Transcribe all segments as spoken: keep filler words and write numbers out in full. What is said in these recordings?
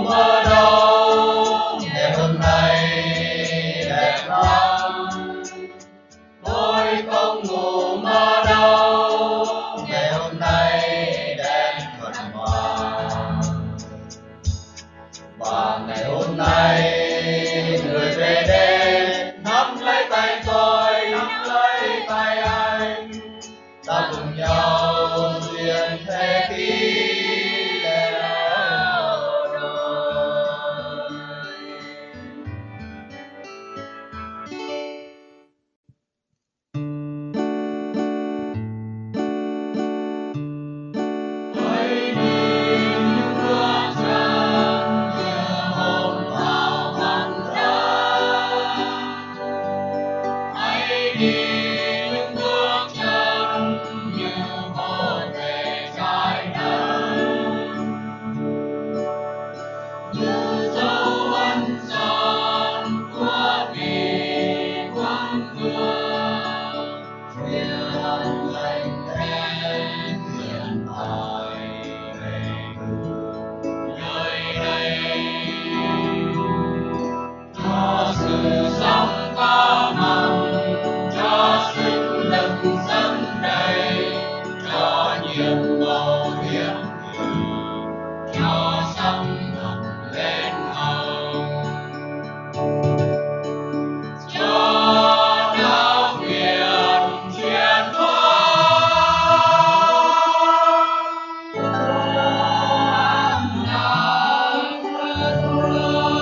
mơ đâu, ngày hôm nay đẹp lắm. Tôi không ngủ mơ đâu, ngày hôm nay đẹp thuần hòa. Và ngày hôm nay người về đêm nắm lấy tay tôi, nắm lấy tay anh, ta cùng nhau duyên thế kỷ leo đôi. Hãy đi những bước chân như hôm vào hoàng đất. Hãy đi những bước chân như một về trái đất. Như dấu ân son của vì quang vương, truyền lệnh đến hiện tại về nơi đây. Cho sự sống có mầm, cho sinh lực dâng đầy, cho nhiệm màu hiến hữu, cho sông ngập lên hồng, cho giáo quyền truyền thống. Quang ngàn đất nước.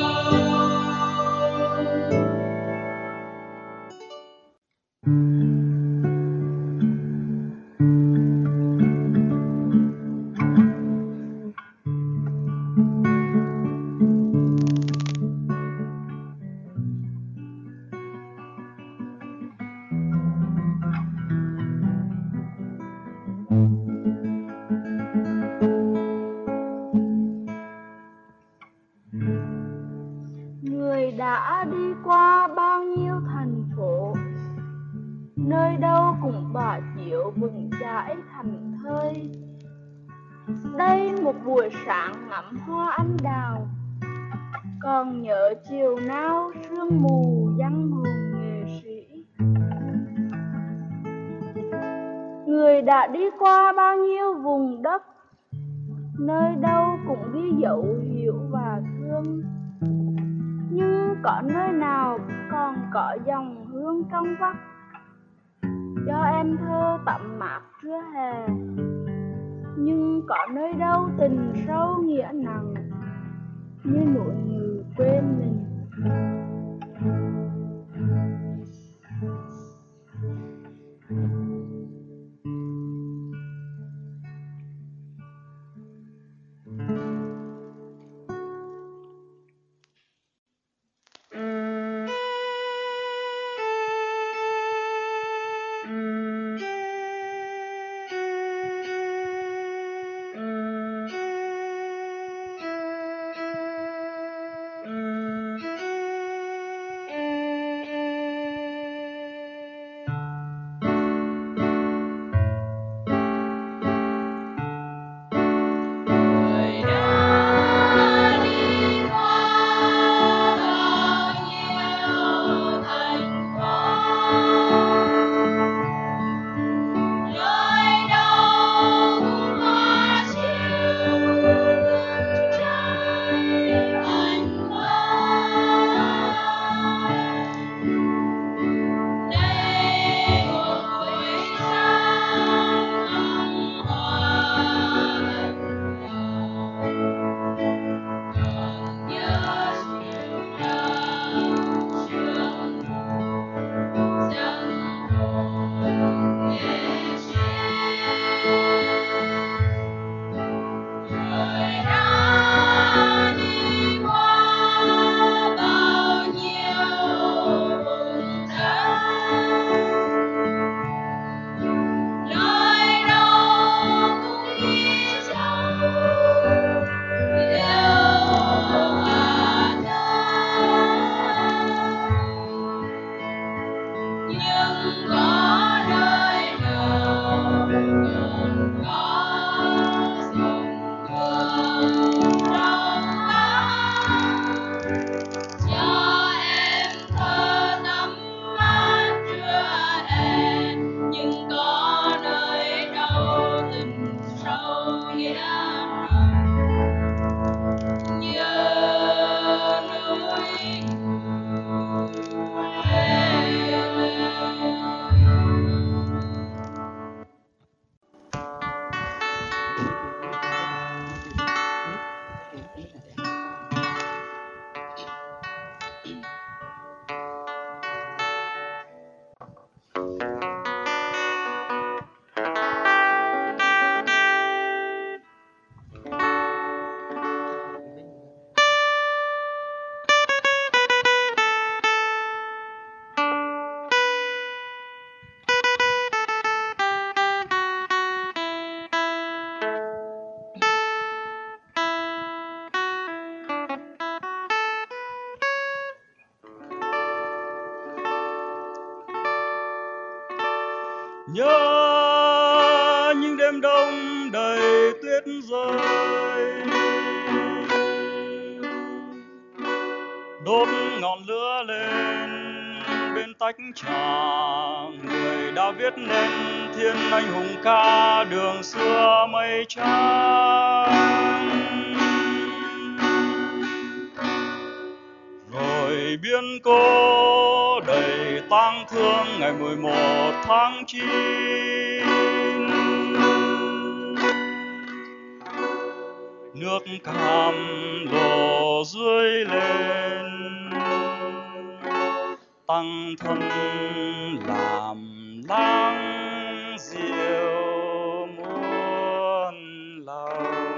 Người đã đi qua bao nhiêu thành phố, nơi đâu cũng tỏa chiếu vững chãi thành thơi. Đây một buổi sáng ngắm hoa anh đào, còn nhớ chiều nào sương mù giăng hồn nghệ sĩ. Người đã đi qua bao nhiêu vùng đất, nơi đâu cũng ghi dấu hiểu và thương. Nhưng có nơi nào còn có dòng hương trong vắt, cho em thơ tắm mát trưa hè. Nhưng có nơi đâu tình sâu nghĩa nặng, như nỗi nhớ quên mình. nhớ những đêm đông đầy tuyết rơi, đốt ngọn lửa lên bên tách trà, người đã viết nên thiên anh hùng ca đường xưa mây trắng. Rồi biến cố đầy tang thương ngày mười một tháng chín, nước cam đổ rơi lên, tăng thân làm láng diệu muôn lòng.